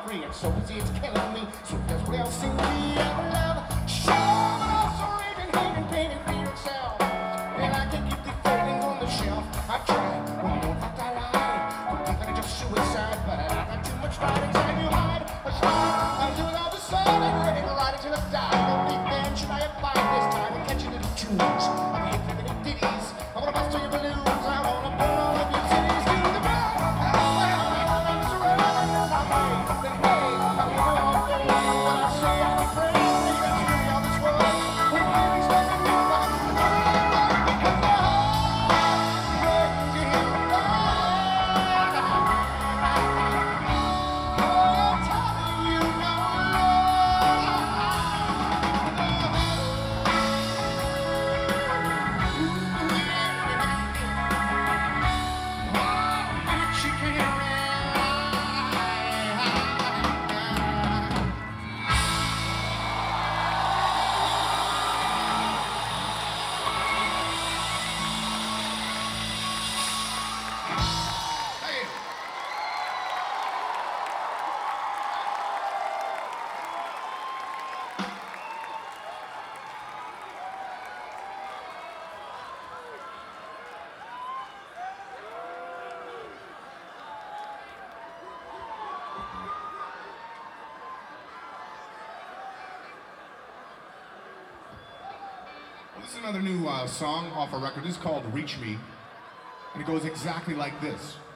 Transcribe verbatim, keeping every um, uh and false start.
free, and so easy it's killing me. So does what else in me ever love? Show, but also raging, hating, painting for yourself. Well, I can keep the feelings on the shelf. I tried, one more that I lied. I'm thinking of just suicide, but I got too much fight inside you hide. I tried, I'm doing all the sun and ready to ride until I die. Only then should I abide this time and catch you little tunes. I'm here for little ditties. I wanna bust all your balloons. I wanna burn all of your cities to the ground. I'm surrounded in my way. Then hey, how you doing? When I say I'm afraid, you got to give me all this world. When feelings make me feel like I'm because my heart breaks to hear you cry. Oh, I'm telling you no. She can't Well, this is another new uh, song off a record. This is called Reach Me, and it goes exactly like this.